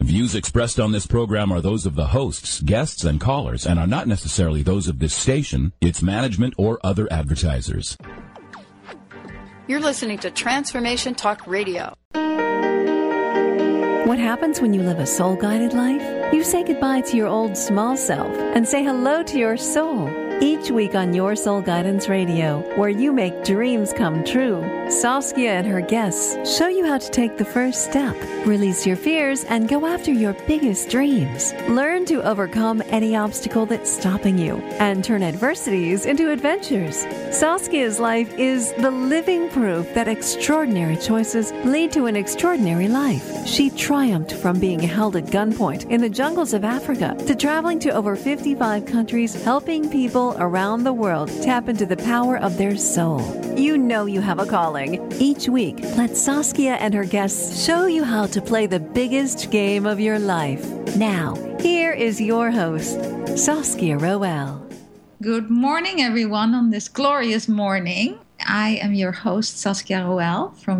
Views expressed on this program are those of the hosts, guests, and callers, and are not necessarily those of this station, its management, or other advertisers. You're listening to Transformation Talk Radio. What happens when you live a soul-guided life? You say goodbye to your old small self and say hello to your soul. Each week on Your Soul Guidance Radio, where you make dreams come true, Saskia and her guests show you how to take the first step, release your fears, and go after your biggest dreams. Learn to overcome any obstacle that's stopping you and turn adversities into adventures. Saskia's life is the living proof that extraordinary choices lead to an extraordinary life. She triumphed from being held at gunpoint in the jungles of Africa to traveling to over 55 countries, helping people around the world tap into the power of their soul. You know you have a calling. Each week, let Saskia and her guests show you how to play the biggest game of your life. Now, here is your host, Saskia Roel. Good morning, everyone, on this glorious morning. I am your host, Saskia Roel from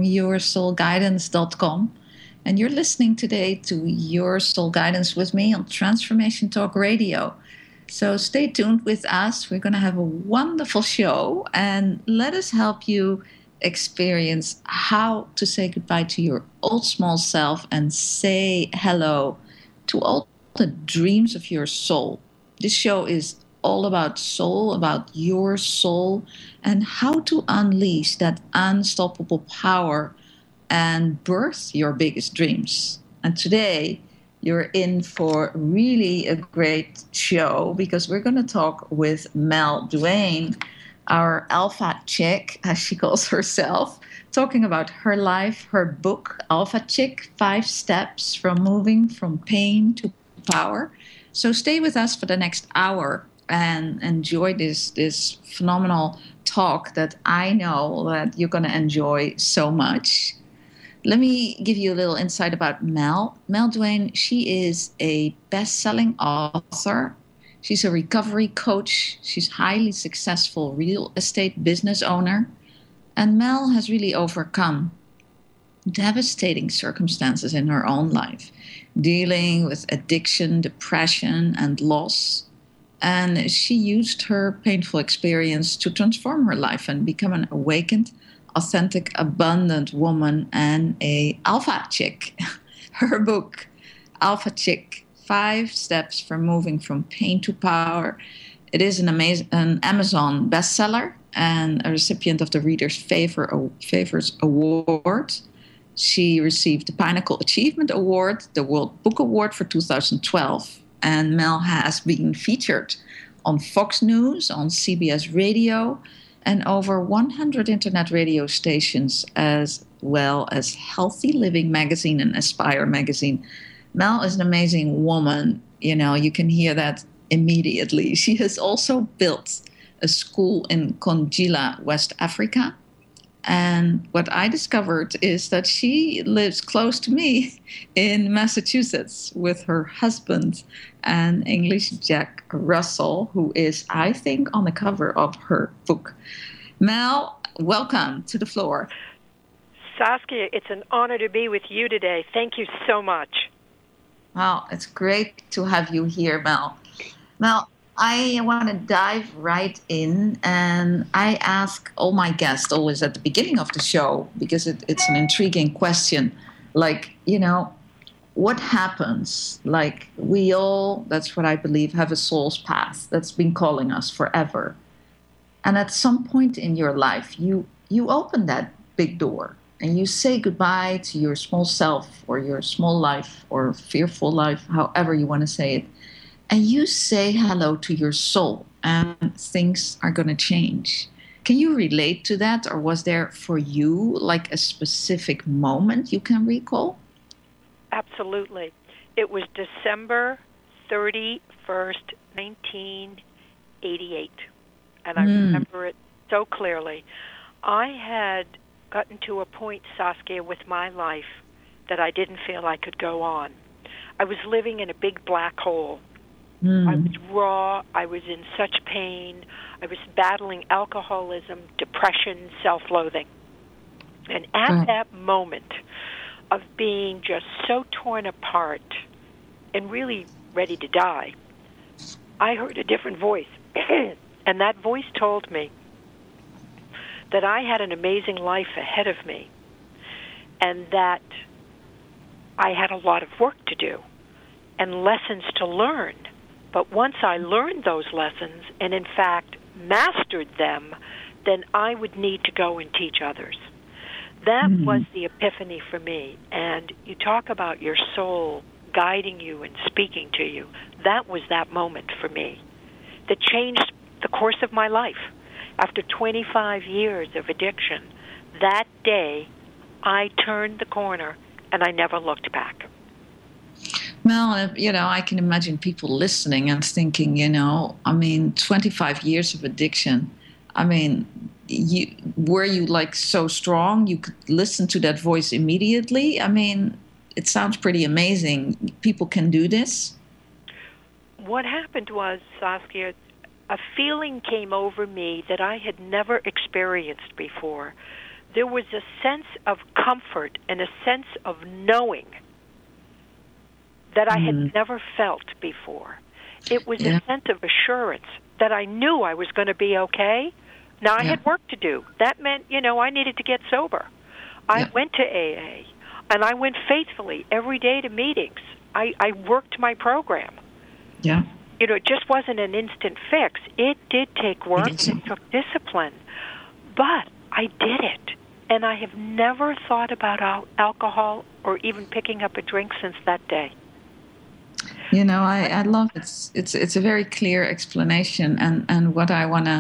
YourSoulGuidance.com. And you're listening today to Your Soul Guidance with me on Transformation Talk Radio. So stay tuned with us. We're going to have a wonderful show, and let us help you experience how to say goodbye to your old small self and say hello to all the dreams of your soul. This show is all about soul, about your soul, and how to unleash that unstoppable power and birth your biggest dreams. And today, you're in for really a great show because we're going to talk with Mel Duane, our alpha chick, as she calls herself, talking about her life, her book, Alpha Chick, 5 Steps from Moving from Pain to Power. So stay with us for the next hour and enjoy this phenomenal talk that I know that you're going to enjoy so much. Let me give you a little insight about Mel. Mel Duane, she is a best-selling author. She's a recovery coach. She's highly successful real estate business owner. And Mel has really overcome devastating circumstances in her own life, dealing with addiction, depression, and loss. And she used her painful experience to transform her life and become an awakened, authentic, abundant woman and a alpha chick. Her book, Alpha Chick, 5 Steps for Moving from Pain to Power. It is an Amazon bestseller and a recipient of the Reader's Favors Award. She received the Pinnacle Achievement Award, the World Book Award for 2012. And Mel has been featured on Fox News, on CBS Radio, and over 100 internet radio stations, as well as Healthy Living magazine and Aspire magazine. Mel is an amazing woman. You know, you can hear that immediately. She has also built a school in Kongila, West Africa. And what I discovered is that she lives close to me in Massachusetts with her husband and English Jack Russell, who is, I think, on the cover of her book. Mel, welcome to the floor. Saskia, it's an honor to be with you today. Thank you so much. Well, it's great to have you here, Mel. Mel, I want to dive right in, and I ask all my guests always at the beginning of the show, because it's an intriguing question, like, you know, what happens? Like, we all, that's what I believe, have a soul's path that's been calling us forever. And at some point in your life, you open that big door and you say goodbye to your small self or your small life or fearful life, however you want to say it. And you say hello to your soul, and things are going to change. Can you relate to that? Or was there for you like a specific moment you can recall? Absolutely. It was December 31st, 1988. And I remember it so clearly. I had gotten to a point, Saskia, with my life that I didn't feel I could go on. I was living in a big black hole. I was raw. I was in such pain. I was battling alcoholism, depression, self-loathing. And at that moment of being just so torn apart, and really ready to die, I heard a different voice. And that voice told me that I had an amazing life ahead of me and that I had a lot of work to do and lessons to learn. But once I learned those lessons and, in fact, mastered them, then I would need to go and teach others. That was the epiphany for me. And you talk about your soul guiding you and speaking to you. That was that moment for me that changed the course of my life. After 25 years of addiction, that day I turned the corner and I never looked back. Well, I can imagine people listening and thinking, 25 years of addiction. Were you like so strong you could listen to that voice immediately? It sounds pretty amazing. People can do this. What happened was, Saskia, a feeling came over me that I had never experienced before. There was a sense of comfort and a sense of knowing that I had never felt before. It was a sense of assurance that I knew I was going to be okay. Now, I had work to do. That meant, I needed to get sober. I went to AA, and I went faithfully every day to meetings. I worked my program. Yeah. It just wasn't an instant fix. It did take work. It took discipline. But I did it. And I have never thought about alcohol or even picking up a drink since that day. I love it. It's a very clear explanation. And what I want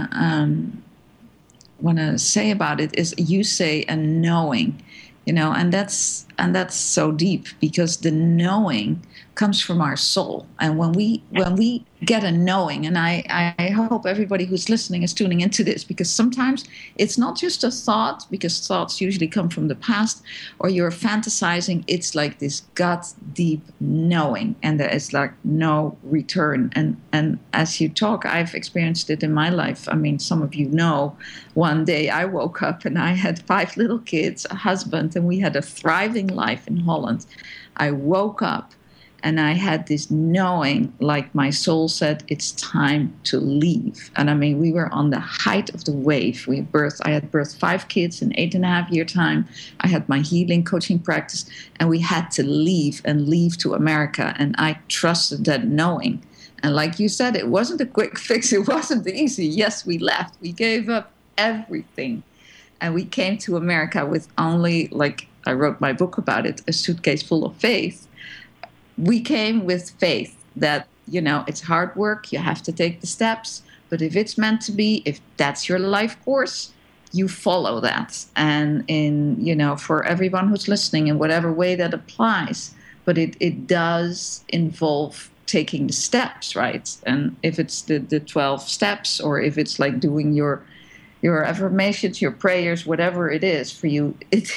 to say about it is you say a knowing, and that's so deep because the knowing comes from our soul. And when we get a knowing, and I hope everybody who's listening is tuning into this, because sometimes it's not just a thought, because thoughts usually come from the past, or you're fantasizing. It's like this gut deep knowing, and there is like no return. And as you talk, I've experienced it in my life. Some of you know, one day I woke up and I had 5 little kids, a husband, and we had a thriving life in Holland. I woke up and I had this knowing, like my soul said, it's time to leave. And we were on the height of the wave. I had birthed 5 kids in 8.5 year time. I had my healing coaching practice, and we had to leave to America. And I trusted that knowing. And like you said, it wasn't a quick fix. It wasn't easy. Yes, we left. We gave up everything. And we came to America with only, like I wrote my book about it, a suitcase full of faith. We came with faith that, it's hard work. You have to take the steps. But if it's meant to be, if that's your life course, you follow that. And for everyone who's listening, in whatever way that applies, but it does involve taking the steps, right? And if it's the 12 steps, or if it's like doing your affirmations, your prayers, whatever it is for you,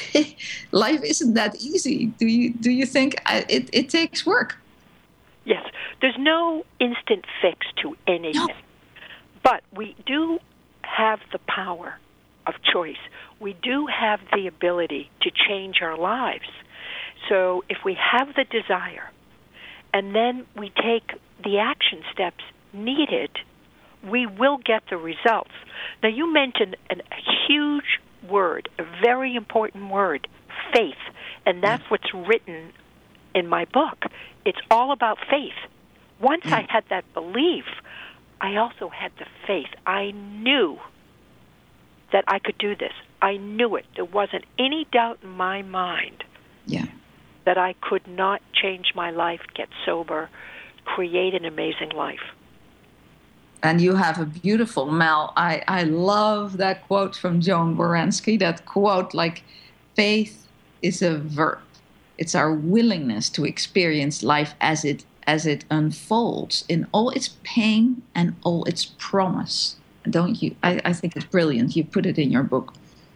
life isn't that easy. Do you think it takes work? Yes, there's no instant fix to anything, but we do have the power of choice. We do have the ability to change our lives. So if we have the desire, and then we take the action steps needed, we will get the results. Now, you mentioned a huge word, a very important word, faith, and that's what's written in my book. It's all about faith. Once I had that belief, I also had the faith. I knew that I could do this. I knew it. There wasn't any doubt in my mind that I could not change my life, get sober, create an amazing life. And you have a beautiful, Mel, I love that quote from Joan Baranski, that quote, like, faith is a verb. It's our willingness to experience life as it unfolds in all its pain and all its promise. Don't you? I think it's brilliant. You put it in your book.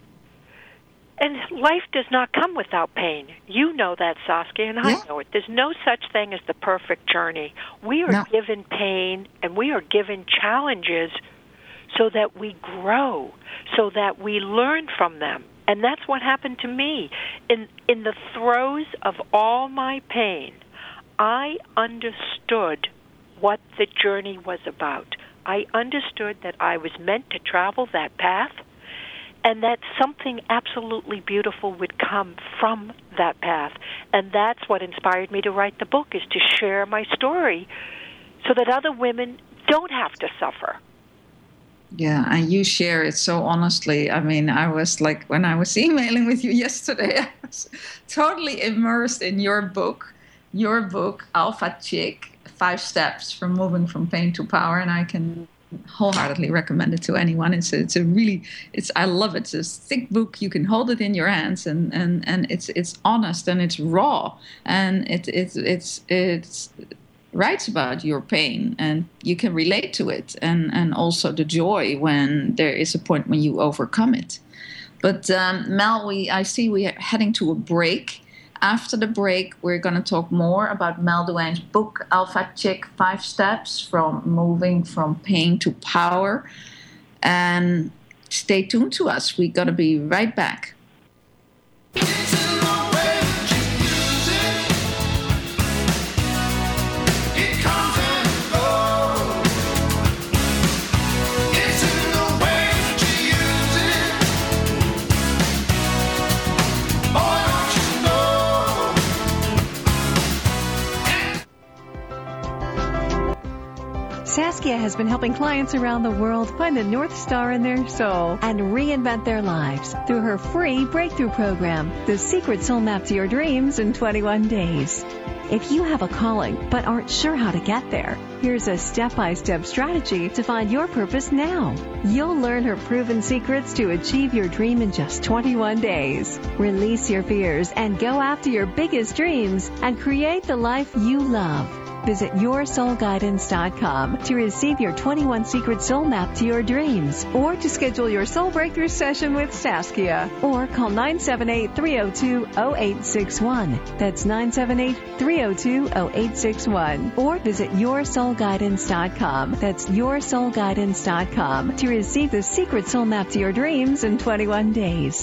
And life does not come without pain. You know that, Saskia, and I know it. There's no such thing as the perfect journey. We are given pain, and we are given challenges so that we grow, so that we learn from them. And that's what happened to me. In the throes of all my pain, I understood what the journey was about. I understood that I was meant to travel that path, and that something absolutely beautiful would come from that path. And that's what inspired me to write the book, is to share my story so that other women don't have to suffer. Yeah, and you share it so honestly. I mean, I was like, when I was emailing with you yesterday, I was totally immersed in your book, Alpha Chick, 5 Steps from Moving from Pain to Power, and I can wholeheartedly recommend it to anyone. I love it. It's a thick book. You can hold it in your hands, and it's honest and it's raw, and it's writes about your pain, and you can relate to it, and also the joy when there is a point when you overcome it. But Mel, I see we are heading to a break. After the break, we're going to talk more about Mel Duane's book, Alpha Chick, 5 Steps from Moving from Pain to Power. And stay tuned to us. We're going to be right back. Saskia has been helping clients around the world find the North Star in their soul and reinvent their lives through her free breakthrough program, The Secret Soul Map to Your Dreams in 21 Days. If you have a calling but aren't sure how to get there, here's a step-by-step strategy to find your purpose now. You'll learn her proven secrets to achieve your dream in just 21 days. Release your fears and go after your biggest dreams and create the life you love. Visit yoursoulguidance.com to receive your 21 Secret Soul Map to your dreams, or to schedule your soul breakthrough session with Saskia, or call 978-302-0861. That's 978-302-0861. Or visit yoursoulguidance.com. That's yoursoulguidance.com to receive the Secret Soul Map to your dreams in 21 days.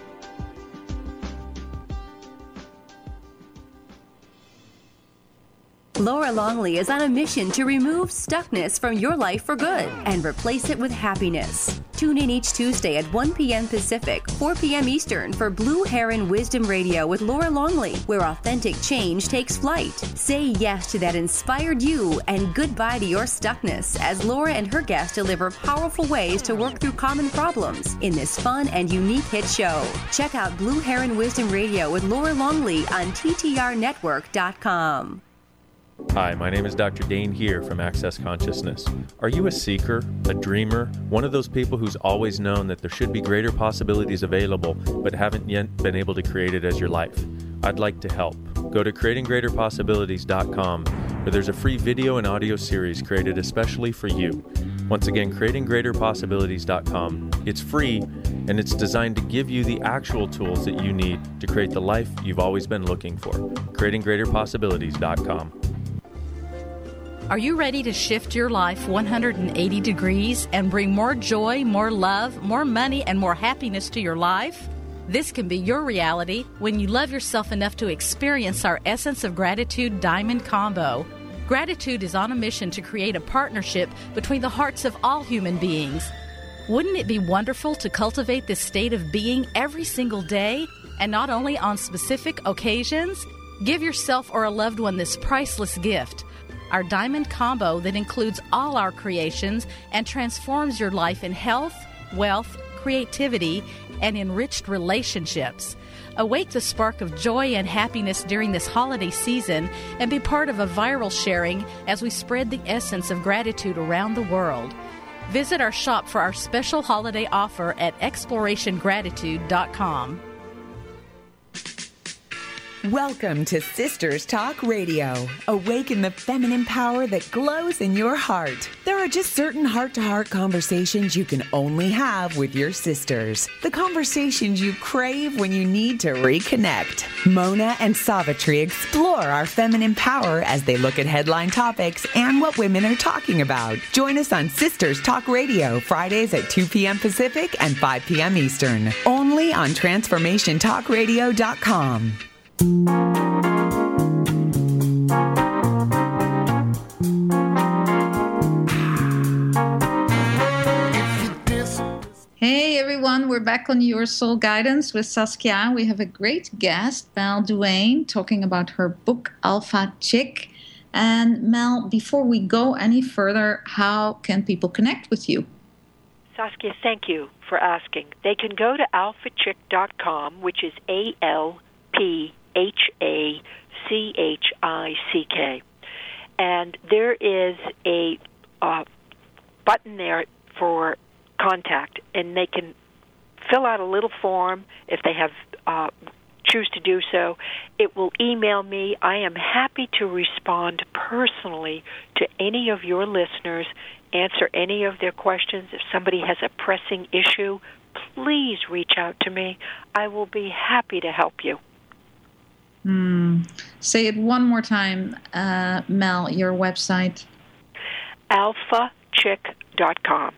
Laura Longley is on a mission to remove stuckness from your life for good and replace it with happiness. Tune in each Tuesday at 1 p.m. Pacific, 4 p.m. Eastern for Blue Heron Wisdom Radio with Laura Longley, where authentic change takes flight. Say yes to that inspired you and goodbye to your stuckness as Laura and her guests deliver powerful ways to work through common problems in this fun and unique hit show. Check out Blue Heron Wisdom Radio with Laura Longley on TTRnetwork.com. Hi, my name is Dr. Dane here from Access Consciousness. Are you a seeker, a dreamer, one of those people who's always known that there should be greater possibilities available but haven't yet been able to create it as your life? I'd like to help. Go to creatinggreaterpossibilities.com, where there's a free video and audio series created especially for you. Once again, creatinggreaterpossibilities.com. It's free, and it's designed to give you the actual tools that you need to create the life you've always been looking for. creatinggreaterpossibilities.com. Are you ready to shift your life 180 degrees and bring more joy, more love, more money, and more happiness to your life? This can be your reality when you love yourself enough to experience our Essence of Gratitude Diamond Combo. Gratitude is on a mission to create a partnership between the hearts of all human beings. Wouldn't it be wonderful to cultivate this state of being every single day, and not only on specific occasions? Give yourself or a loved one this priceless gift. Our Diamond Combo that includes all our creations and transforms your life in health, wealth, creativity, and enriched relationships. Awake the spark of joy and happiness during this holiday season and be part of a viral sharing as we spread the essence of gratitude around the world. Visit our shop for our special holiday offer at explorationgratitude.com. Welcome to Sisters Talk Radio. Awaken the feminine power that glows in your heart. There are just certain heart-to-heart conversations you can only have with your sisters. The conversations you crave when you need to reconnect. Mona and Savitri explore our feminine power as they look at headline topics and what women are talking about. Join us on Sisters Talk Radio, Fridays at 2 p.m. Pacific and 5 p.m. Eastern. Only on TransformationTalkRadio.com. everyone. We're back on Your Soul Guidance with Saskia. We have a great guest, Mel Duane, talking about her book, Alpha Chick. And Mel, before we go any further, how can people connect with you? Saskia, thank you for asking. They can go to alphachick.com, which is ALPHACHICK. And there is a button there for contact, and they can fill out a little form if they have choose to do so. It will email me. I am happy to respond personally to any of your listeners, answer any of their questions. If somebody has a pressing issue, please reach out to me. I will be happy to help you. Say it one more time, Mel, your website. alphachick.com.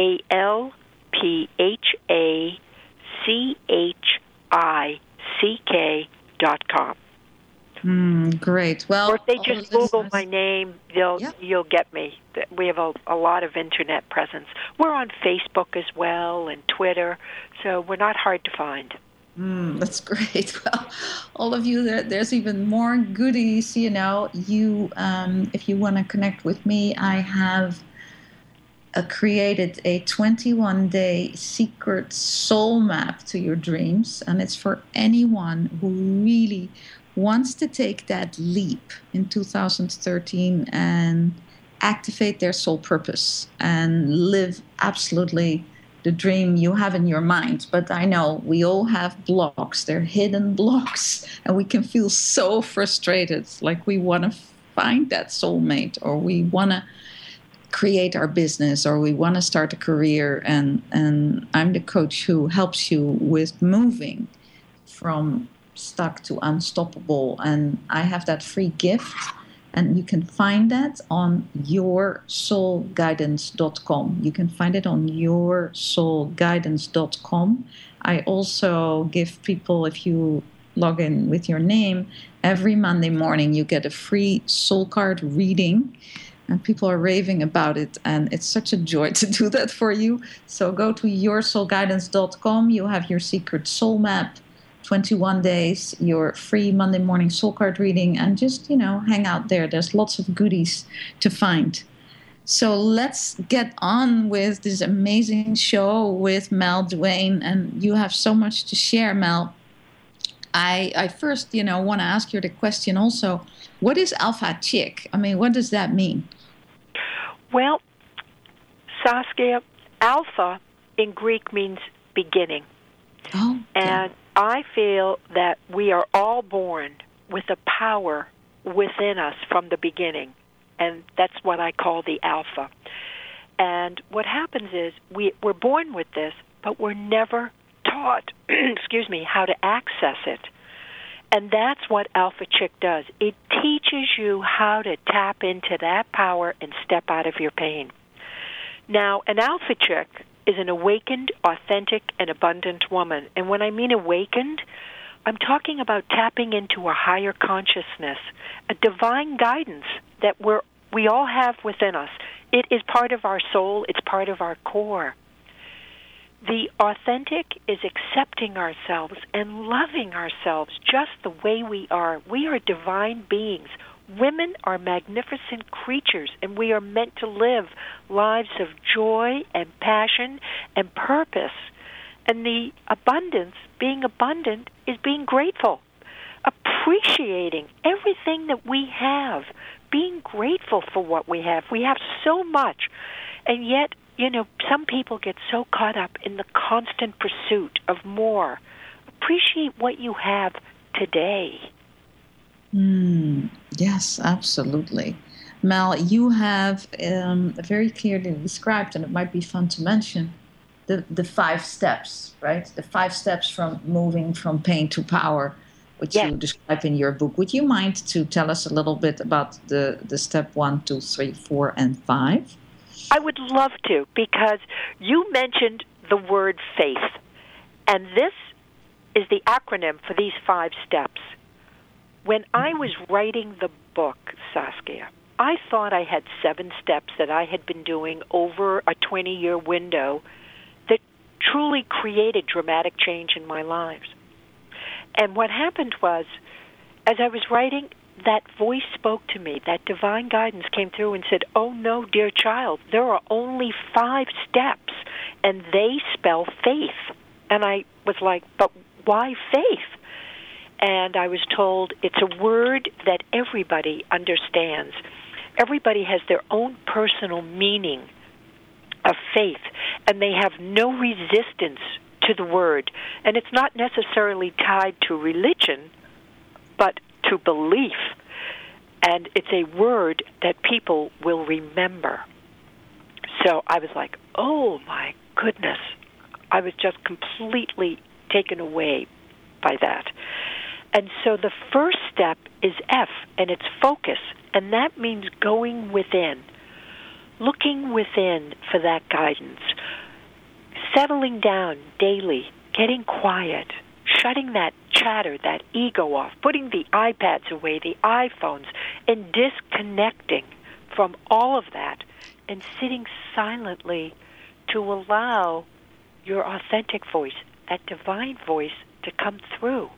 ALPHACHICK.com. Great. Well, or if they just Google my name, you'll get me. We have a lot of internet presence. We're on Facebook as well and Twitter, so we're not hard to find. That's great. Well, all of you, there's even more goodies. You know, if you want to connect with me, I have created a 21-day secret soul map to your dreams, and it's for anyone who really wants to take that leap in 2013 and activate their soul purpose and live absolutely the dream you have in your mind. But I know we all have blocks. They're hidden blocks, and we can feel so frustrated, like we want to find that soulmate, or we want to create our business, or we want to start a career. And I'm the coach who helps you with moving from stuck to unstoppable. And I have that free gift, and you can find that on yoursoulguidance.com. You can find it on yoursoulguidance.com. I also give people, if you log in with your name, every Monday morning you get a free soul card reading. And people are raving about it, and it's such a joy to do that for you. So go to yoursoulguidance.com. You have your secret soul map, 21 days, your free Monday morning soul card reading, and just, hang out there. There's lots of goodies to find. So let's get on with this amazing show with Mel Duane, and you have so much to share, Mel. I first, want to ask you the question also, what is Alpha Chick? I mean, what does that mean? Well, Saskia, Alpha in Greek means beginning. Oh, okay. And I feel that we are all born with a power within us from the beginning, and that's what I call the Alpha. And what happens is we're born with this, but we're never taught, how to access it. And that's what Alpha Chick does. It teaches you how to tap into that power and step out of your pain. Now, an Alpha Chick is an awakened, authentic, and abundant woman. And when I mean awakened, I'm talking about tapping into a higher consciousness, a divine guidance that we all have within us. It is part of our soul. It's part of our core. The authentic is accepting ourselves and loving ourselves just the way we are. We are divine beings. Women are magnificent creatures, and we are meant to live lives of joy and passion and purpose. And the abundance, being abundant, is being grateful, appreciating everything that we have, being grateful for what we have. We have so much, and yet, some people get so caught up in the constant pursuit of more. Appreciate what you have today. Yes, absolutely. Mel, you have very clearly described, and it might be fun to mention, the 5 steps, right? The 5 steps from moving from pain to power, which you describe in your book. Would you mind to tell us a little bit about the step 1, 2, 3, 4, and 5? I would love to, because you mentioned the word faith, and this is the acronym for these 5 steps. When I was writing the book, Saskia, I thought I had 7 steps that I had been doing over a 20-year window that truly created dramatic change in my lives. And what happened was, as I was writing, that voice spoke to me. That divine guidance came through and said, "Oh no, dear child, there are only 5 steps, and they spell faith." And I was like, "But why faith?" And I was told it's a word that everybody understands. Everybody has their own personal meaning of faith, and they have no resistance to the word. And it's not necessarily tied to religion, but to belief. And it's a word that people will remember. So I was like, oh my goodness. I was just completely taken away by that. And so the first step is F, and it's focus. And that means going within, looking within for that guidance, settling down daily, getting quiet, shutting that chatter, that ego off, putting the iPads away, the iPhones, and disconnecting from all of that and sitting silently to allow your authentic voice, that divine voice, to come through.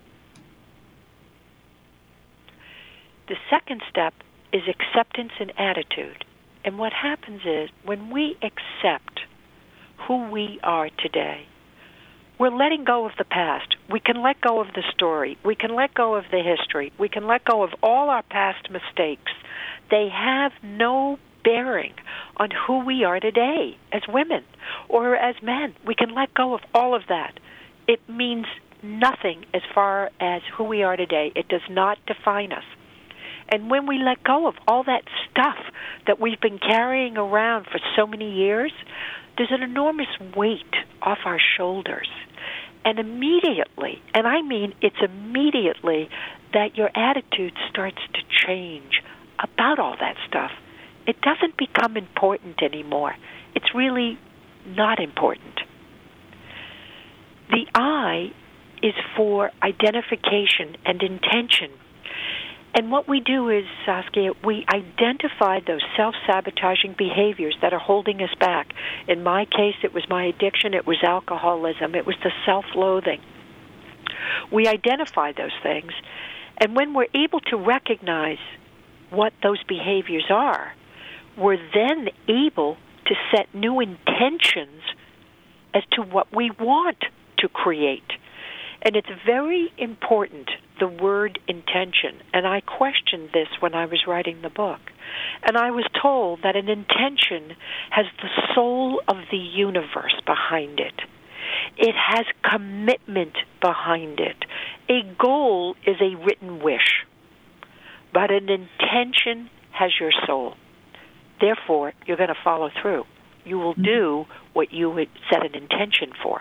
The second step is acceptance and attitude. And what happens is when we accept who we are today, we're letting go of the past. We can let go of the story. We can let go of the history. We can let go of all our past mistakes. They have no bearing on who we are today as women or as men. We can let go of all of that. It means nothing as far as who we are today. It does not define us. And when we let go of all that stuff that we've been carrying around for so many years, there's an enormous weight off our shoulders. And immediately, and I mean it's immediately, that your attitude starts to change about all that stuff. It doesn't become important anymore. It's really not important. The I is for identification and intention. And what we do is, Saskia, we identify those self-sabotaging behaviors that are holding us back. In my case, it was my addiction, it was alcoholism, it was the self-loathing. We identify those things, and when we're able to recognize what those behaviors are, we're then able to set new intentions as to what we want to create. And it's very important, the word intention. And I questioned this when I was writing the book. And I was told that an intention has the soul of the universe behind it. It has commitment behind it. A goal is a written wish, but an intention has your soul. Therefore, you're going to follow through. You will do what you would set an intention for.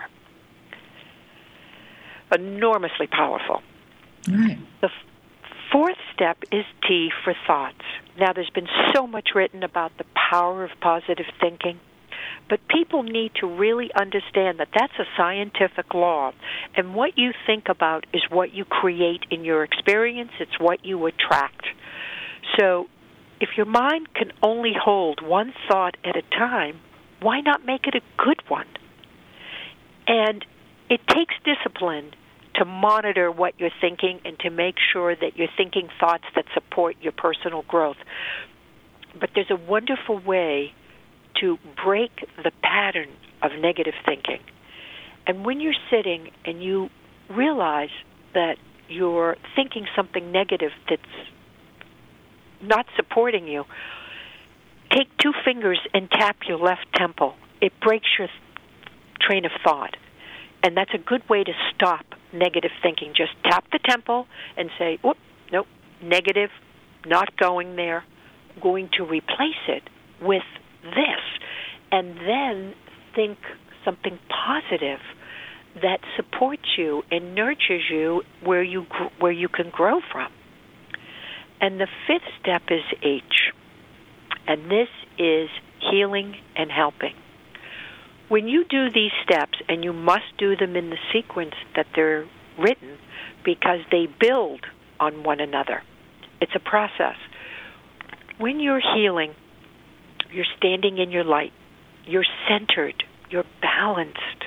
Enormously powerful. Right. The fourth step is T for thoughts. Now, there's been so much written about the power of positive thinking, but people need to really understand that that's a scientific law, and what you think about is what you create in your experience. It's what you attract. So if your mind can only hold one thought at a time, why not make it a good one? And it takes discipline to monitor what you're thinking and to make sure that you're thinking thoughts that support your personal growth. But there's a wonderful way to break the pattern of negative thinking. And when you're sitting and you realize that you're thinking something negative that's not supporting you, take 2 fingers and tap your left temple. It breaks your train of thought. And that's a good way to stop negative thinking. Just tap the temple and say, "Whoop, nope, negative, not going there. I'm going to replace it with this." And then think something positive that supports you and nurtures you where you can grow from. And the 5th step is H. And this is healing and helping. When you do these steps, and you must do them in the sequence that they're written because they build on one another. It's a process. When you're healing, you're standing in your light. You're centered. You're balanced.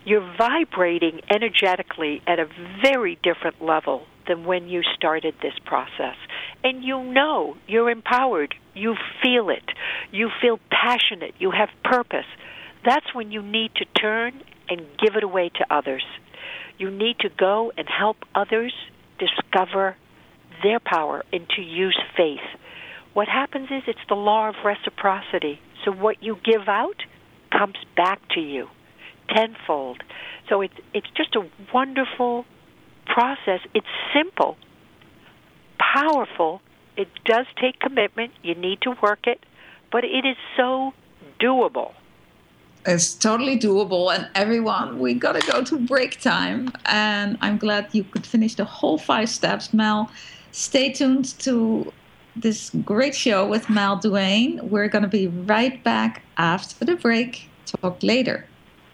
You're vibrating energetically at a very different level than when you started this process. And you know you're empowered. You feel it. You feel passionate. You have purpose. That's when you need to turn and give it away to others. You need to go and help others discover their power and to use faith. What happens is it's the law of reciprocity. So what you give out comes back to you tenfold. So it's just a wonderful process. It's simple, powerful. It does take commitment. You need to work it, but it is so doable. It's totally doable. And everyone, we got to go to break time. And I'm glad you could finish the whole 5 steps. Mel, stay tuned to this great show with Mel Duane. We're going to be right back after the break. Talk later.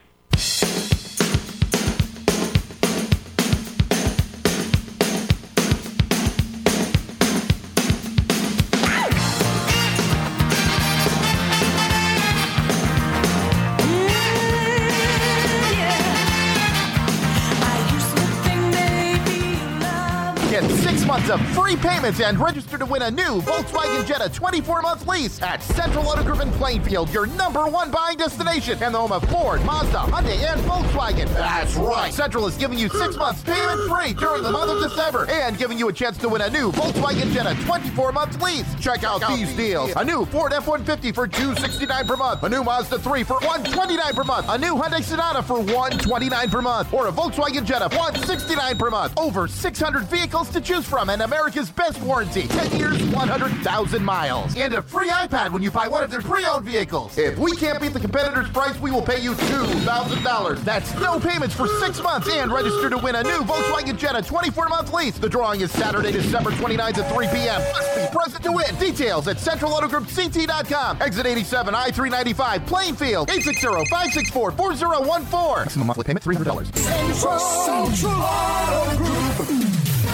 Get 6 months of free payments and register to win a new Volkswagen Jetta 24-month lease at Central Auto Group in Plainfield, your #1 buying destination and the home of Ford, Mazda, Hyundai, and Volkswagen. That's right. Central is giving you 6 months payment free during the month of December and giving you a chance to win a new Volkswagen Jetta 24-month lease. Check out these deals. A new Ford F-150 for $269 per month. A new Mazda 3 for $129 per month. A new Hyundai Sonata for $129 per month. Or a Volkswagen Jetta $169 per month. Over 600 vehicles to choose from and America's best warranty. 10 years, 100,000 miles. And a free iPad when you buy one of their pre-owned vehicles. If we can't beat the competitor's price, we will pay you $2,000. That's no payments for 6 months and register to win a new Volkswagen Jetta 24-month lease. The drawing is Saturday, December 29th at 3 p.m. Must be present to win. Details at centralautogroup.ct.com. Exit 87, I-395, Plainfield, 860-564-4014. Maximum monthly payment, $300. Central Auto Group.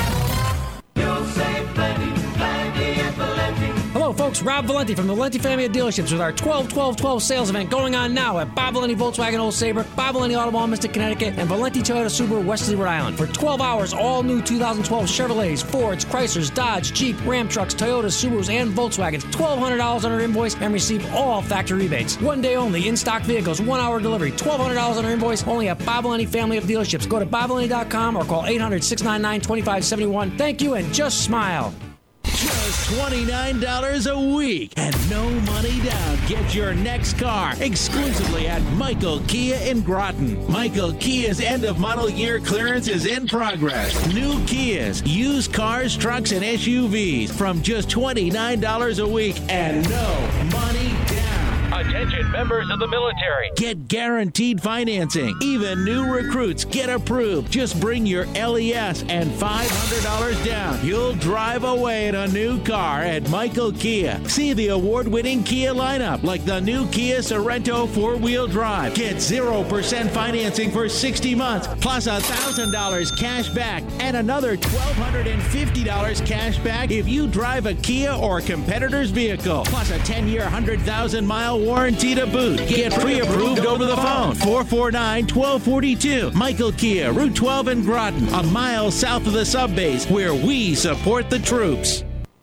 Hello, folks. Rob Valenti from the Valenti family of dealerships with our 12-12-12 sales event going on now at Bob Valenti Volkswagen Old Sabre, Bob Valenti Audubon Mystic, Connecticut, and Valenti Toyota Subaru, Westerly, Rhode Island. For 12 hours, all new 2012 Chevrolets, Fords, Chryslers, Dodge, Jeep, Ram trucks, Toyotas, Subarus, and Volkswagens. $1,200 on our invoice and receive all factory rebates. 1 day only, in-stock vehicles, 1 hour delivery, $1,200 on our invoice, only at Bob Valenti family of dealerships. Go to bobvalenti.com or call 800-699-2571. Thank you and just smile. Just $29 a week and no money down. Get your next car exclusively at Michael Kia in Groton. Michael Kia's end-of-model year clearance is in progress. New Kias, used cars, trucks, and SUVs from just $29 a week and no money down. Attention members of the military. Get guaranteed financing. Even new recruits get approved. Just bring your LES and $500 down. You'll drive away in a new car at Michael Kia. See the award-winning Kia lineup like the new Kia Sorento 4-wheel drive. Get 0% financing for 60 months plus $1,000 cash back and another $1,250 cash back if you drive a Kia or competitor's vehicle plus a 10-year 100,000-mile warranty to boot. Get pre-approved over the phone. 449-1242. Michael Kia, Route 12 in Groton, a mile south of the subbase, where we support the troops.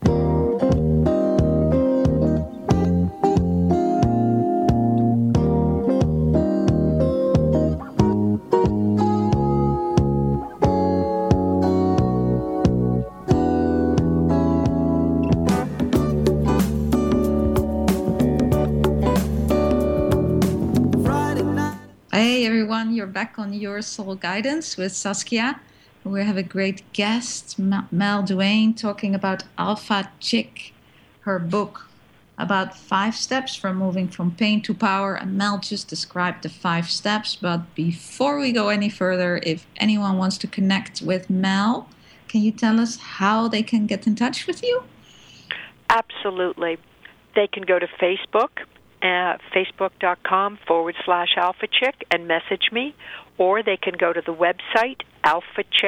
Hey everyone, you're back on Your Soul Guidance with Saskia. We have a great guest, Mel Duane, talking about Alpha Chick, her book about 5 steps from moving from pain to power. And Mel just described the 5 steps. But before we go any further, if anyone wants to connect with Mel, can you tell us how they can get in touch with you? Absolutely. They can go to Facebook. Facebook.com/Alpha Chick and message me, or they can go to the website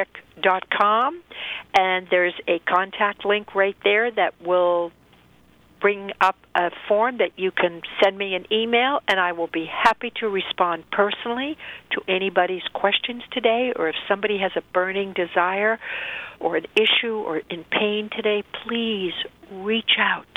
alphachick.com, and there's a contact link right there that will bring up a form that you can send me an email, and I will be happy to respond personally to anybody's questions today, or if somebody has a burning desire or an issue or in pain today, please reach out.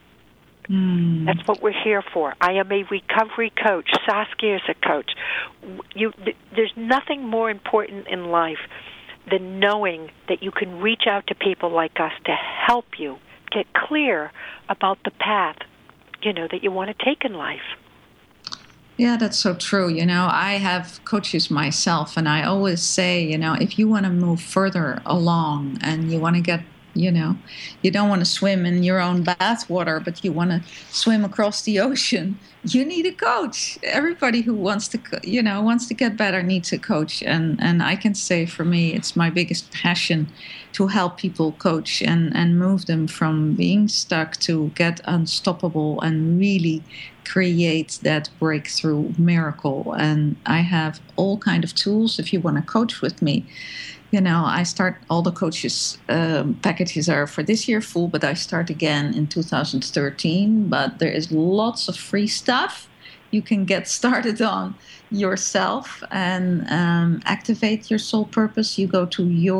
That's what we're here for. I am a recovery coach. Saskia is a coach. There's nothing more important in life than knowing that you can reach out to people like us to help you get clear about the path, that you want to take in life. Yeah, that's so true. I have coaches myself, and I always say, if you want to move further along and you want to get, you don't want to swim in your own bathwater, but you want to swim across the ocean, you need a coach. Everybody who wants to get better needs a coach. And I can say for me, it's my biggest passion to help people coach and move them from being stuck to get unstoppable and really create that breakthrough miracle. And I have all kind of tools if you want to coach with me. I start, all the coaches packages are for this year full, but I start again in 2013. But there is lots of free stuff you can get started on yourself and activate your soul purpose. You go to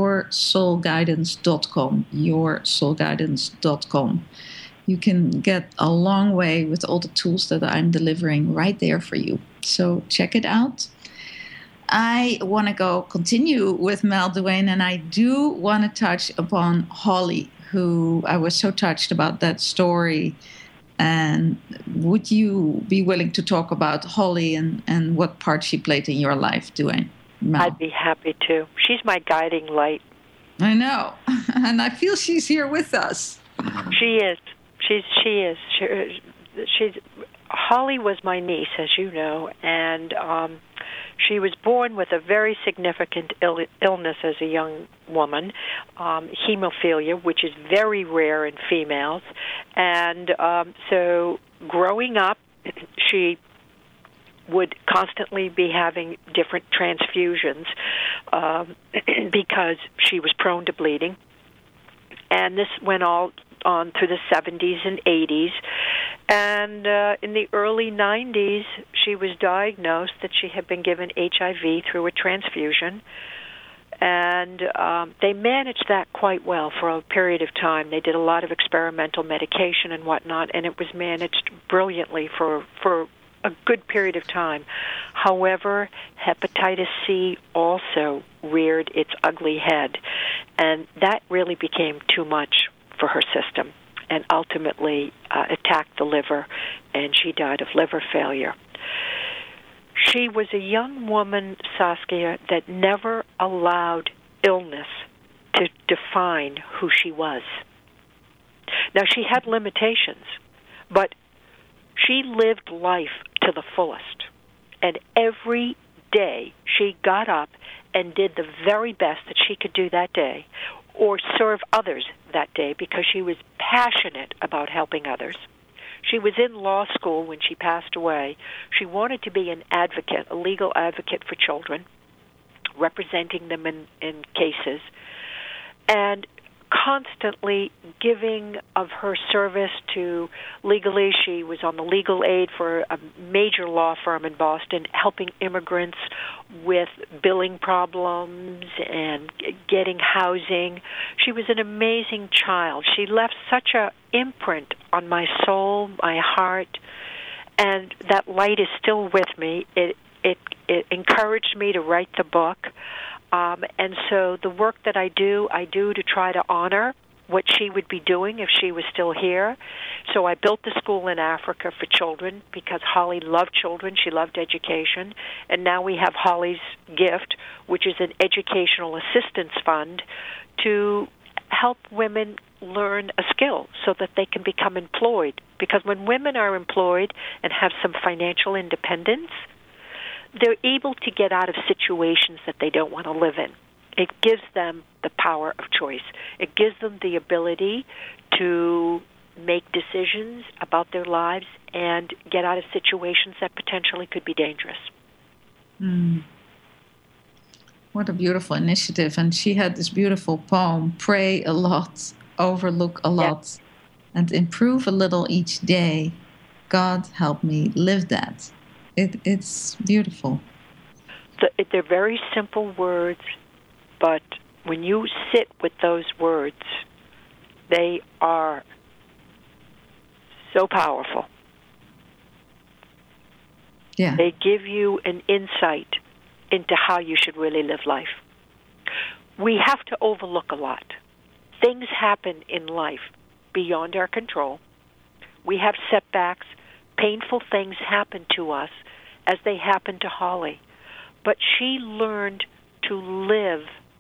yoursoulguidance.com, yoursoulguidance.com. You can get a long way with all the tools that I'm delivering right there for you. So check it out. I want to continue with Mel Duane, and I do want to touch upon Holly, who I was so touched about that story. And would you be willing to talk about Holly and what part she played in your life, Duane? Mel? I'd be happy to. She's my guiding light. I know, and I feel she's here with us. She is. She is. She's Holly was my niece, as you know, and she was born with a very significant illness as a young woman, hemophilia, which is very rare in females. And so growing up, she would constantly be having different transfusions because she was prone to bleeding. And this went all on through the 70s and 80s. And in the early 90s, she was diagnosed that she had been given HIV through a transfusion. And they managed that quite well for a period of time. They did a lot of experimental medication and whatnot, and it was managed brilliantly for a good period of time. However, hepatitis C also reared its ugly head, and that really became too much for her system and ultimately attacked the liver, and she died of liver failure. She was a young woman, Saskia, that never allowed illness to define who she was. Now, she had limitations, but she lived life to the fullest. And every day she got up and did the very best that she could do that day, or serve others that day, because she was passionate about helping others. She was in law school when she passed away. She wanted to be an advocate, a legal advocate for children, representing them in cases, and constantly giving of her service to legally. She was on the legal aid for a major law firm in Boston, helping immigrants with billing problems and getting housing. She was an amazing child. She left such an imprint on my soul, my heart, and that light is still with me. It encouraged me to write the book. And so the work that I do to try to honor what she would be doing if she was still here. So I built the school in Africa for children because Holly loved children. She loved education. And now we have Holly's Gift, which is an educational assistance fund to help women learn a skill so that they can become employed. Because when women are employed and have some financial independence, they're able to get out of situations that they don't want to live in. It gives them the power of choice. It gives them the ability to make decisions about their lives and get out of situations that potentially could be dangerous. What a beautiful initiative. And she had this beautiful poem, Pray a Lot, Overlook a Lot. and improve a little each day. God help me live that. It's beautiful. They're very simple words, but when you sit with those words, they are so powerful. Yeah. They give you an insight into how you should really live life. We have to overlook a lot. Things happen in life beyond our control. We have setbacks. Painful things happen to us as they happen to Holly. But she learned to live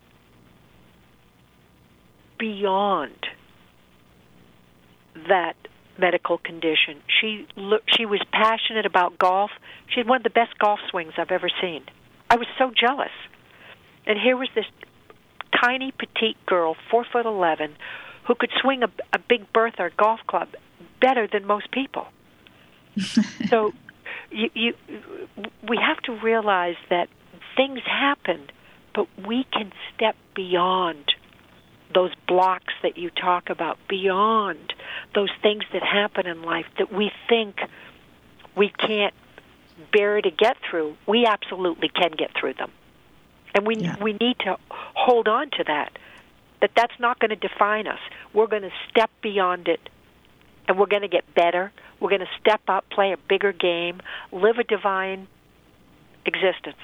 beyond that medical condition. She was passionate about golf. She had one of the best golf swings I've ever seen. I was so jealous. And here was this tiny, petite girl, 4'11", who could swing a big Bertha golf club better than most people. So we have to realize that things happen, but we can step beyond those blocks that you talk about, beyond those things that happen in life that we think we can't bear to get through. We absolutely can get through them. And we need to hold on to that's not going to define us. We're going to step beyond it, and we're going to get better. We're going to step up, play a bigger game, live a divine existence.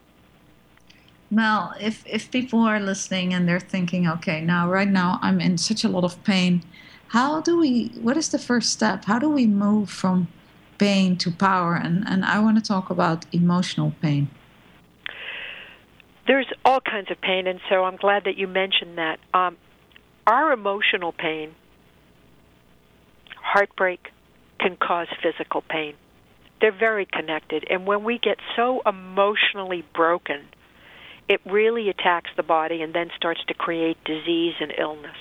Mel, if people are listening and they're thinking, okay, right now I'm in such a lot of pain, what is the first step? How do we move from pain to power? And I want to talk about emotional pain. There's all kinds of pain, and so I'm glad that you mentioned that. Our emotional pain, heartbreak, can cause physical pain. They're very connected, and when we get so emotionally broken, it really attacks the body and then starts to create disease and illness.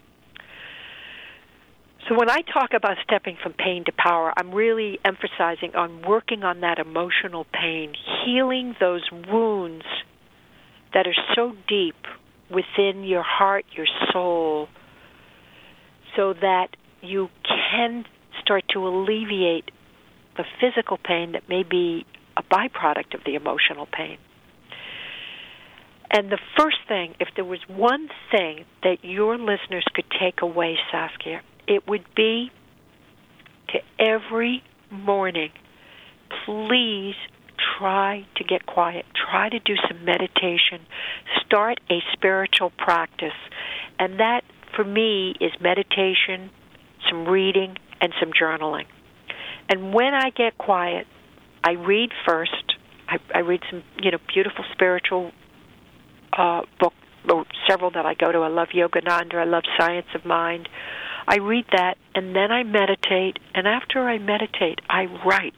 So when I talk about stepping from pain to power, I'm really emphasizing on working on that emotional pain, healing those wounds that are so deep within your heart, your soul, so that you can start to alleviate the physical pain that may be a byproduct of the emotional pain. And the first thing, if there was one thing that your listeners could take away, Saskia, it would be to every morning, please try to get quiet. Try to do some meditation. Start a spiritual practice. And that, for me, is meditation, some reading, and some journaling. And when I get quiet, I read first. I read some, beautiful spiritual book, or several that I go to. I love Yogananda. I love Science of Mind. I read that, and then I meditate. And after I meditate, I write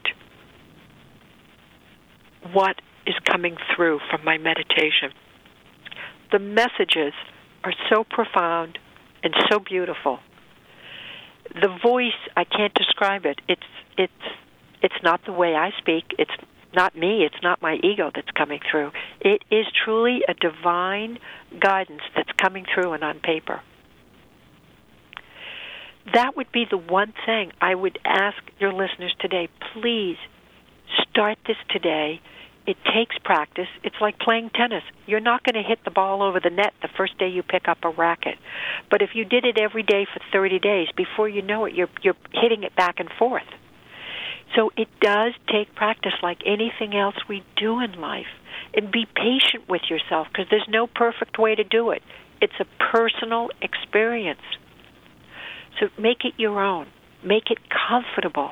what is coming through from my meditation. The messages are so profound and so beautiful. The voice, I can't describe it. It's not the way I speak. It's not me. It's not my ego that's coming through. It is truly a divine guidance that's coming through and on paper. That would be the one thing I would ask your listeners today. Please start this today. It takes practice. It's like playing tennis. You're not going to hit the ball over the net the first day you pick up a racket. But if you did it every day for 30 days, before you know it, you're hitting it back and forth. So it does take practice like anything else we do in life. And be patient with yourself, because there's no perfect way to do it. It's a personal experience. So make it your own. Make it comfortable.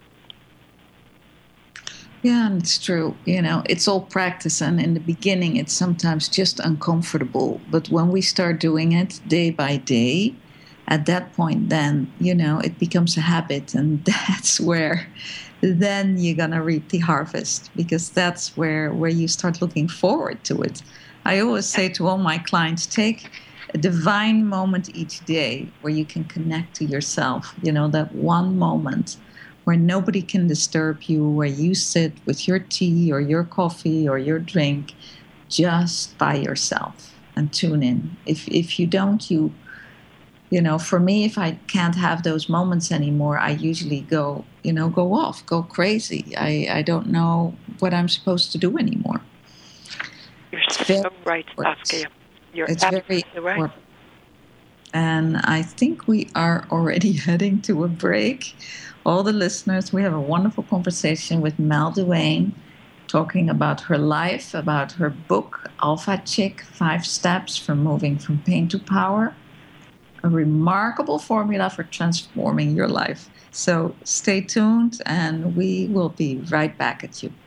Yeah, and it's true. It's all practice, and in the beginning, it's sometimes just uncomfortable. But when we start doing it day by day, at that point, then, it becomes a habit, and that's where then you're going to reap the harvest, because that's where you start looking forward to it. I always say to all my clients, take a divine moment each day where you can connect to yourself, that one moment where nobody can disturb you, where you sit with your tea or your coffee or your drink just by yourself and tune in. If you don't, for me, if I can't have those moments anymore, I usually go off, go crazy. I don't know what I'm supposed to do anymore. You're so right, Saskia. You're absolutely right. Important. And I think we are already heading to a break. All the listeners, we have a wonderful conversation with Mel Duane, talking about her life, about her book, Alpha Chick, 5 Steps from Moving from Pain to Power. A remarkable formula for transforming your life. So stay tuned, and we will be right back at you.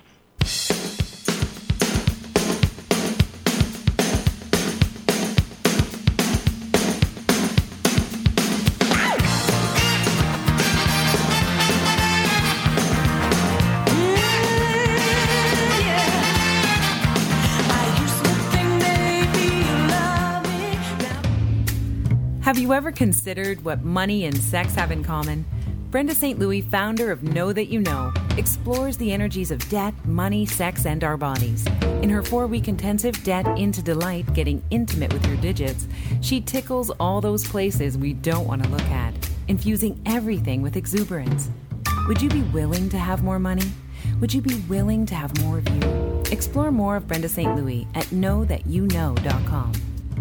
Have you ever considered what money and sex have in common? Brenda St. Louis, founder of Know That You Know, explores the energies of debt, money, sex, and our bodies. In her 4-week intensive Debt into Delight, Getting Intimate with Your Digits, she tickles all those places we don't want to look at, infusing everything with exuberance. Would you be willing to have more money? Would you be willing to have more of you? Explore more of Brenda St. Louis at knowthatyouKnow.com.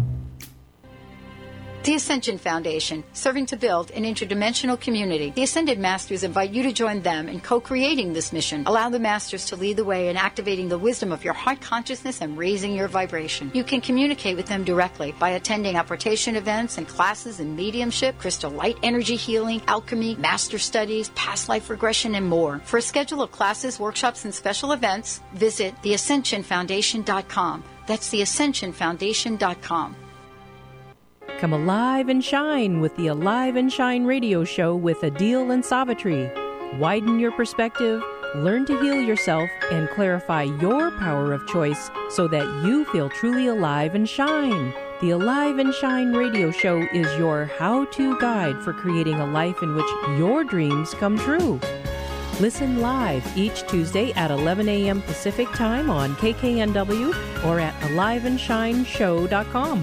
The Ascension Foundation, serving to build an interdimensional community. The Ascended Masters invite you to join them in co-creating this mission. Allow the Masters to lead the way in activating the wisdom of your heart consciousness and raising your vibration. You can communicate with them directly by attending apportation events and classes in mediumship, crystal light energy healing, alchemy, master studies, past life regression, and more. For a schedule of classes, workshops, and special events, visit theascensionfoundation.com. That's theascensionfoundation.com. Come alive and shine with the Alive and Shine radio show with Adil and Savitri. Widen your perspective, learn to heal yourself, and clarify your power of choice so that you feel truly alive and shine. The Alive and Shine radio show is your how-to guide for creating a life in which your dreams come true. Listen live each Tuesday at 11 a.m. Pacific Time on KKNW or at aliveandshineshow.com.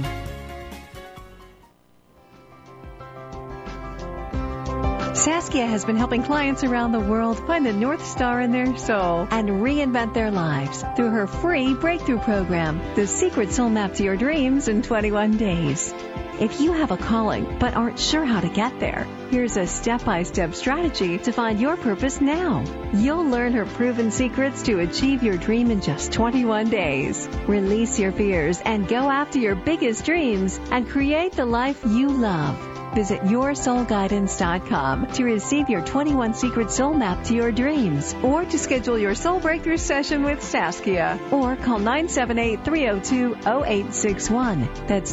Saskia has been helping clients around the world find the North Star in their soul and reinvent their lives through her free breakthrough program, The Secret Soul Map to Your Dreams in 21 Days. If you have a calling but aren't sure how to get there, here's a step-by-step strategy to find your purpose now. You'll learn her proven secrets to achieve your dream in just 21 days. Release your fears and go after your biggest dreams and create the life you love. Visit yoursoulguidance.com to receive your 21 Secret Soul Map to your dreams, or to schedule your soul breakthrough session with Saskia, or call 978-302-0861. That's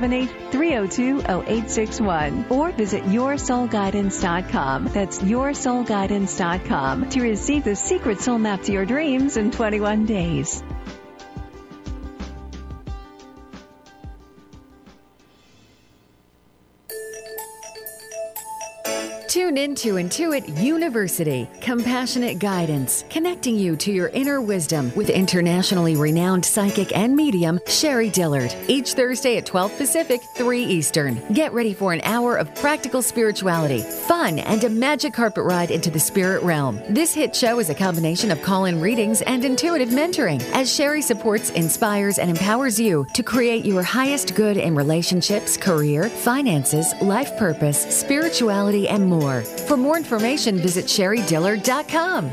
978-302-0861. Or visit yoursoulguidance.com. That's yoursoulguidance.com to receive the Secret Soul Map to your dreams in 21 days. Tune into Intuit University, compassionate guidance, connecting you to your inner wisdom with internationally renowned psychic and medium, Sherry Dillard. Each Thursday at 12 Pacific, 3 Eastern. Get ready for an hour of practical spirituality, fun, and a magic carpet ride into the spirit realm. This hit show is a combination of call-in readings and intuitive mentoring, as Sherry supports, inspires, and empowers you to create your highest good in relationships, career, finances, life purpose, spirituality, and more. For more information, visit SherryDillard.com.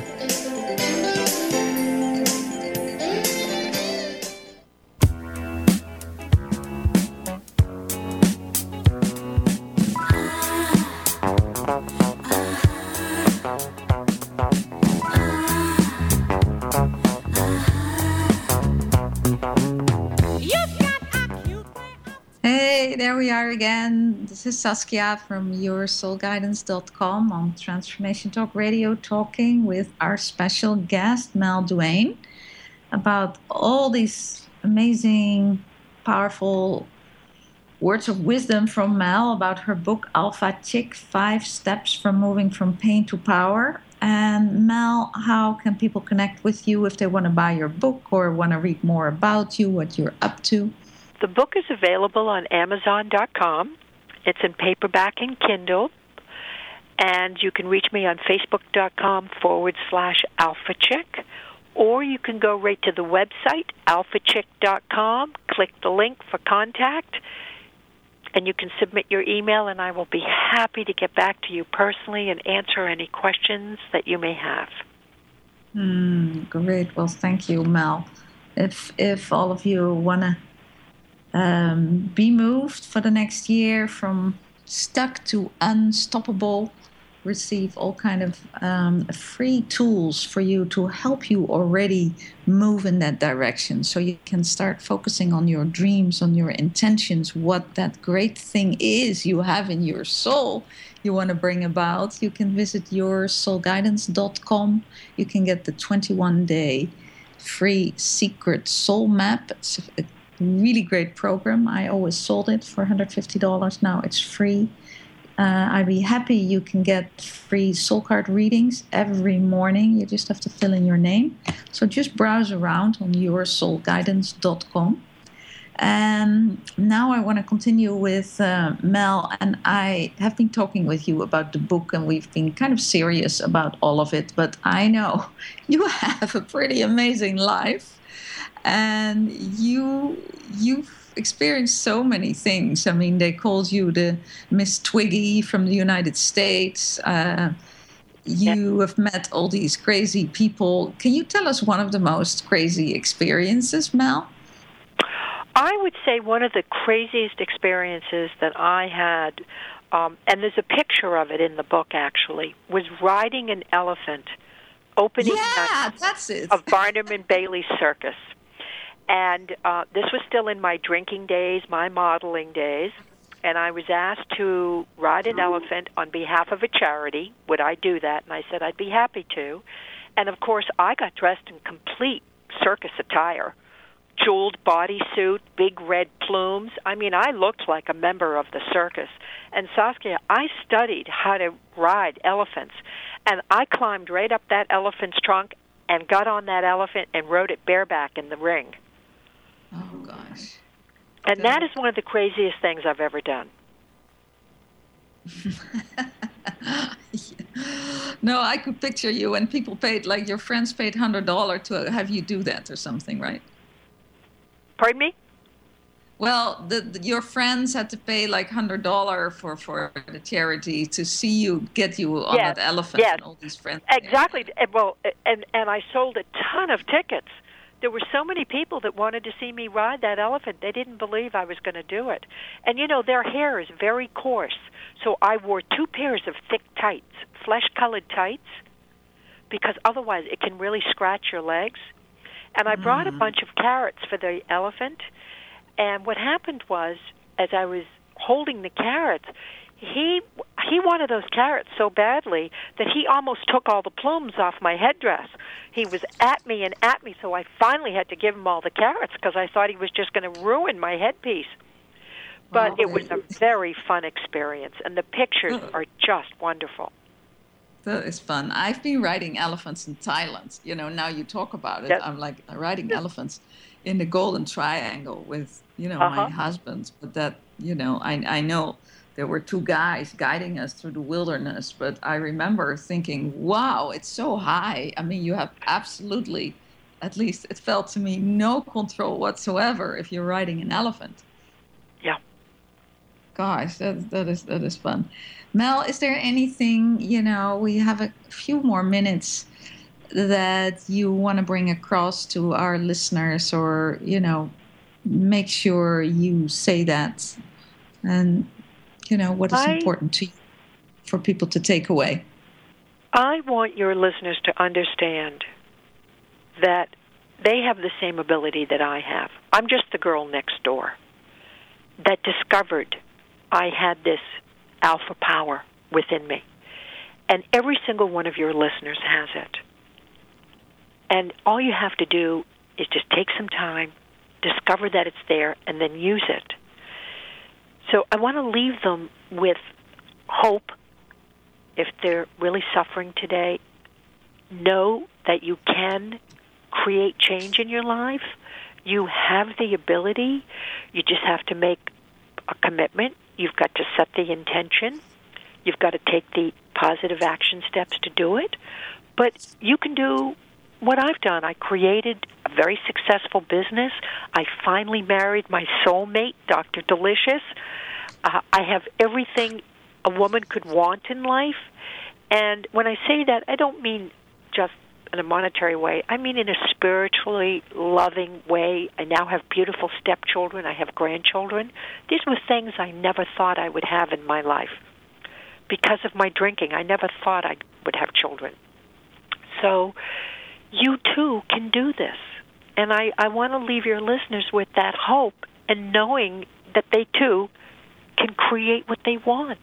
There we are again. This is Saskia from yoursoulguidance.com on Transformation Talk Radio, talking with our special guest, Mel Duane, about all these amazing, powerful words of wisdom from Mel about her book, Alpha Chick, 5 Steps from Moving from Pain to Power. And Mel, how can people connect with you if they want to buy your book or want to read more about you, what you're up to? The book is available on Amazon.com. It's in paperback and Kindle. And you can reach me on Facebook.com/AlphaChick. Or you can go right to the website, alphachick.com, click the link for contact, and you can submit your email, and I will be happy to get back to you personally and answer any questions that you may have. Great. Well, thank you, Mel. If all of you want to be moved for the next year from stuck to unstoppable, receive all kind of free tools for you to help you already move in that direction, so you can start focusing on your dreams, on your intentions, what that great thing is you have in your soul you want to bring about. You can visit yoursoulguidance.com. You can get the 21-day free secret soul map. It's a really great program. I always sold it for $150. Now it's free. I'd be happy you can get free soul card readings every morning. You just have to fill in your name. So just browse around on yoursoulguidance.com. And now I want to continue with Mel. And I have been talking with you about the book, and we've been kind of serious about all of it. But I know you have a pretty amazing life. And you've experienced so many things. I mean, they called you the Miss Twiggy from the United States. You have met all these crazy people. Can you tell us one of the most crazy experiences, Mel? I would say one of the craziest experiences that I had, and there's a picture of it in the book actually, was riding an elephant opening night of Barnum and Bailey Circus. And this was still in my drinking days, my modeling days, and I was asked to ride an elephant on behalf of a charity. Would I do that? And I said I'd be happy to. And, of course, I got dressed in complete circus attire, jeweled bodysuit, big red plumes. I mean, I looked like a member of the circus. And, Saskia, I studied how to ride elephants, and I climbed right up that elephant's trunk and got on that elephant and rode it bareback in the ring. Oh, gosh. And that is one of the craziest things I've ever done. No, I could picture you when people paid, like your friends paid $100 to have you do that or something, right? Pardon me? Well, your friends had to pay like $100 for the charity to see you, get you on that elephant and all these friends. Exactly. Well, and I sold a ton of tickets. There were so many people that wanted to see me ride that elephant. They didn't believe I was going to do it. And, you know, their hair is very coarse. So I wore 2 pairs of thick tights, flesh-colored tights, because otherwise it can really scratch your legs. And I brought a bunch of carrots for the elephant. And what happened was, as I was holding the carrots, he wanted those carrots so badly that he almost took all the plumes off my headdress. He was at me, so I finally had to give him all the carrots because I thought he was just going to ruin my headpiece. But it was a very fun experience, and the pictures are just wonderful. That is fun. I've been riding elephants in Thailand. You know, now you talk about it. I'm like riding elephants in the Golden Triangle with, you know, my husband. But that, you know, I know there were 2 guys guiding us through the wilderness. But I remember thinking, wow, it's so high. I mean, you have absolutely, at least it felt to me, no control whatsoever if you're riding an elephant. Yeah. Gosh, that is fun. Mel, is there anything, you know, we have a few more minutes that you want to bring across to our listeners, or, you know, make sure you say that, and, you know, what is important to you for people to take away? I want your listeners to understand that they have the same ability that I have. I'm just the girl next door that discovered I had this alpha power within me. And every single one of your listeners has it. And all you have to do is just take some time, discover that it's there, and then use it. So I want to leave them with hope. If they're really suffering today, know that you can create change in your life. You have the ability. You just have to make a commitment. You've got to set the intention. You've got to take the positive action steps to do it. But you can do what I've done. I created a very successful business. I finally married my soulmate, Dr. Delicious. I have everything a woman could want in life. And when I say that, I don't mean just in a monetary way. I mean in a spiritually loving way. I now have beautiful stepchildren. I have grandchildren. These were things I never thought I would have in my life. Because of my drinking, I never thought I would have children. So you too can do this. And I want to leave your listeners with that hope and knowing that they too can create what they want.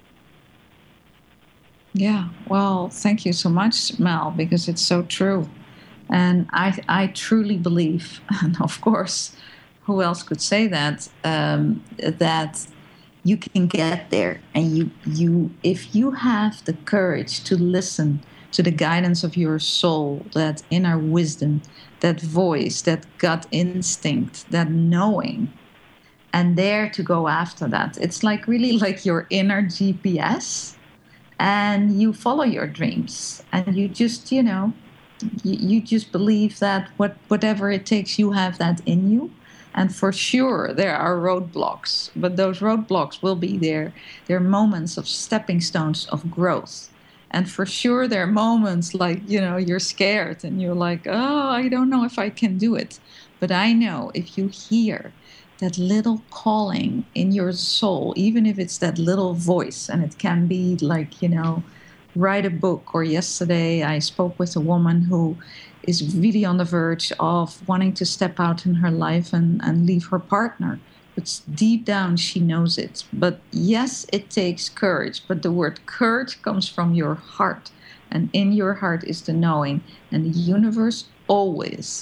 Yeah, well, thank you so much, Mel, because it's so true. And I truly believe, and of course, who else could say that, that you can get there. And you, if you have the courage to listen to the guidance of your soul, that inner wisdom, that voice, that gut instinct, that knowing, and dare to go after that. It's like really like your inner GPS. And you follow your dreams, and you just, you just believe that whatever it takes, you have that in you. And for sure, there are roadblocks, but those roadblocks will be there. There are moments of stepping stones of growth. And for sure, there are moments like, you're scared and you're like, oh, I don't know if I can do it. But I know if you hear that little calling in your soul, even if it's that little voice, and it can be like, write a book. Or yesterday I spoke with a woman who is really on the verge of wanting to step out in her life and leave her partner. But deep down she knows it. But yes, it takes courage. But the word courage comes from your heart. And in your heart is the knowing. And the universe always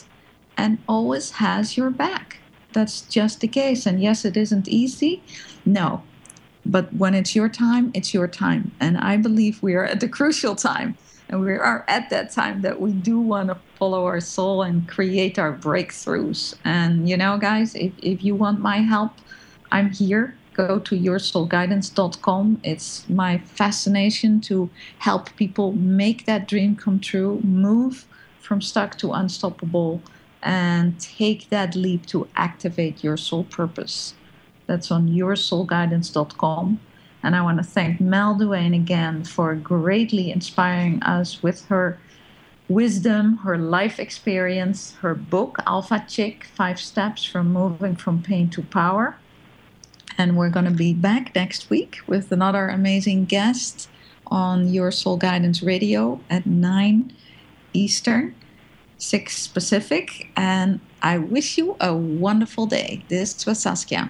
has your back. That's just the case. And yes, it isn't easy. No. But when it's your time, it's your time. And I believe we are at the crucial time. And we are at that time that we do want to follow our soul and create our breakthroughs. And, guys, if you want my help, I'm here. Go to yoursoulguidance.com. It's my fascination to help people make that dream come true, move from stuck to unstoppable, and take that leap to activate your soul purpose. That's on yoursoulguidance.com. And I want to thank Mel Duane again for greatly inspiring us with her wisdom, her life experience, her book, Alpha Chick, 5 Steps from Moving from Pain to Power. And we're going to be back next week with another amazing guest on Your Soul Guidance Radio at 9 Eastern. 6 Pacific, and I wish you a wonderful day. This was Saskia.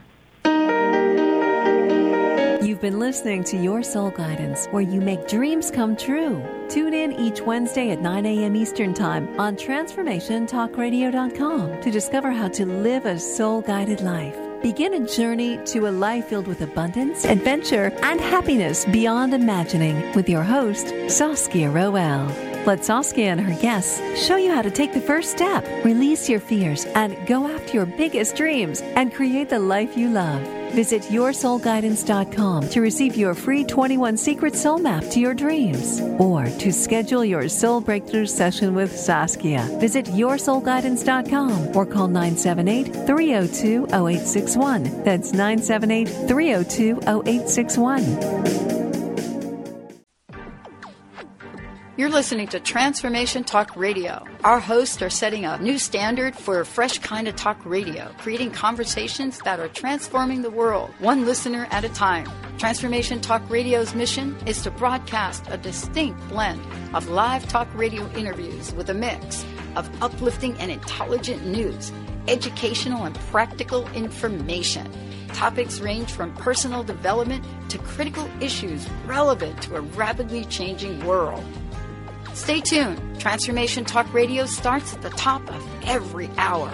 You've been listening to Your Soul Guidance, where you make dreams come true. Tune in each Wednesday at 9 a.m. Eastern Time on TransformationTalkRadio.com to discover how to live a soul-guided life. Begin a journey to a life filled with abundance, adventure, and happiness beyond imagining with your host, Saskia Roel. Let Saskia and her guests show you how to take the first step, release your fears, and go after your biggest dreams and create the life you love. Visit yoursoulguidance.com to receive your free 21 Secret Soul Map to your dreams. Or to schedule your Soul Breakthrough session with Saskia, visit yoursoulguidance.com or call 978-302-0861. That's 978-302-0861. You're listening to Transformation Talk Radio. Our hosts are setting a new standard for a fresh kind of talk radio, creating conversations that are transforming the world, one listener at a time. Transformation Talk Radio's mission is to broadcast a distinct blend of live talk radio interviews with a mix of uplifting and intelligent news, educational and practical information. Topics range from personal development to critical issues relevant to a rapidly changing world. Stay tuned. Transformation Talk Radio starts at the top of every hour.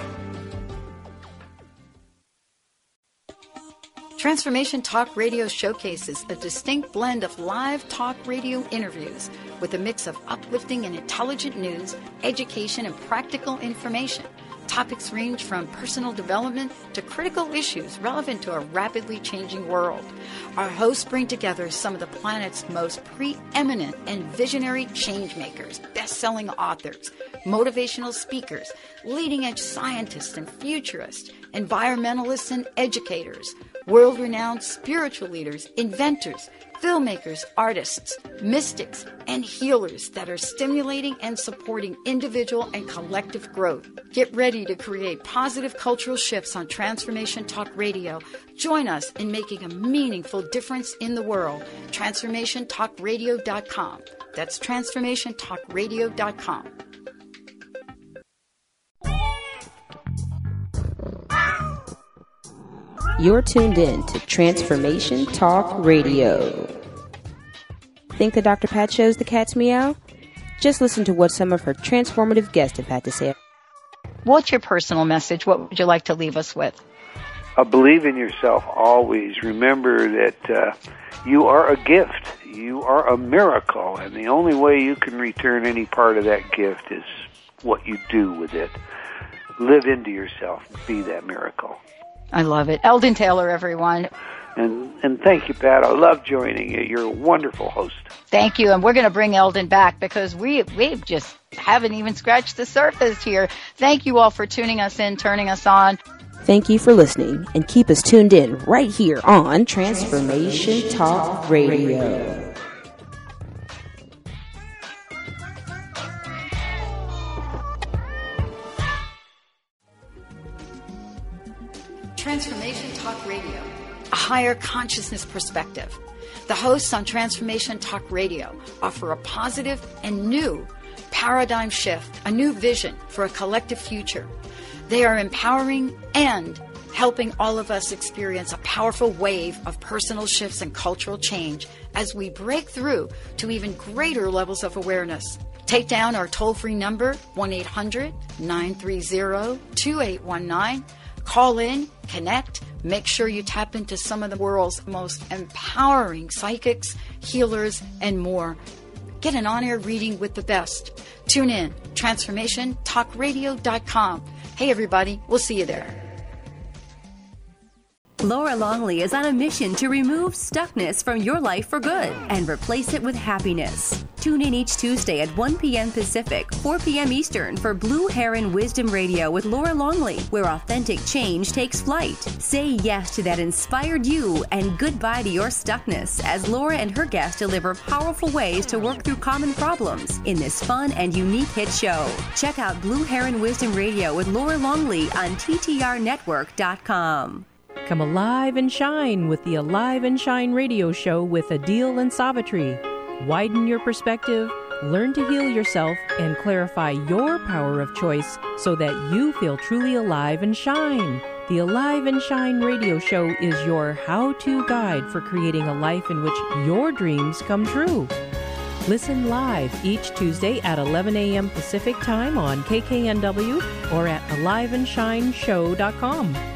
Transformation Talk Radio showcases a distinct blend of live talk radio interviews with a mix of uplifting and intelligent news, education, and practical information. Topics range from personal development to critical issues relevant to a rapidly changing world. Our hosts bring together some of the planet's most preeminent and visionary changemakers, best-selling authors, motivational speakers, leading-edge scientists and futurists, environmentalists and educators, world-renowned spiritual leaders, inventors, filmmakers, artists, mystics, and healers that are stimulating and supporting individual and collective growth. Get ready to create positive cultural shifts on Transformation Talk Radio. Join us in making a meaningful difference in the world. TransformationTalkRadio.com. That's TransformationTalkRadio.com. You're tuned in to Transformation Talk Radio. Think that Dr. Pat shows the cat's meow? Just listen to what some of her transformative guests have had to say. What's your personal message? What would you like to leave us with? Believe in yourself always. Remember that you are a gift. You are a miracle. And the only way you can return any part of that gift is what you do with it. Live into yourself. Be that miracle. I love it. Eldon Taylor, everyone. And thank you, Pat. I love joining you. You're a wonderful host. Thank you. And we're going to bring Eldon back because we just haven't even scratched the surface here. Thank you all for tuning us in, turning us on. Thank you for listening, and keep us tuned in right here on Transformation Talk Radio. Transformation Talk Radio, a higher consciousness perspective. The hosts on Transformation Talk Radio offer a positive and new paradigm shift, a new vision for a collective future. They are empowering and helping all of us experience a powerful wave of personal shifts and cultural change as we break through to even greater levels of awareness. Take down our toll-free number, 1-800-930-2819. Call in, connect, make sure you tap into some of the world's most empowering psychics, healers, and more. Get an on-air reading with the best. Tune in, TransformationTalkRadio.com. Hey, everybody, we'll see you there. Laura Longley is on a mission to remove stuckness from your life for good and replace it with happiness. Tune in each Tuesday at 1 p.m. Pacific, 4 p.m. Eastern for Blue Heron Wisdom Radio with Laura Longley, where authentic change takes flight. Say yes to that inspired you and goodbye to your stuckness as Laura and her guests deliver powerful ways to work through common problems in this fun and unique hit show. Check out Blue Heron Wisdom Radio with Laura Longley on TTRnetwork.com. Come alive and shine with the Alive and Shine radio show with Adil and Savitri. Widen your perspective, learn to heal yourself, and clarify your power of choice so that you feel truly alive and shine. The Alive and Shine radio show is your how-to guide for creating a life in which your dreams come true. Listen live each Tuesday at 11 a.m. Pacific Time on KKNW or at aliveandshineshow.com.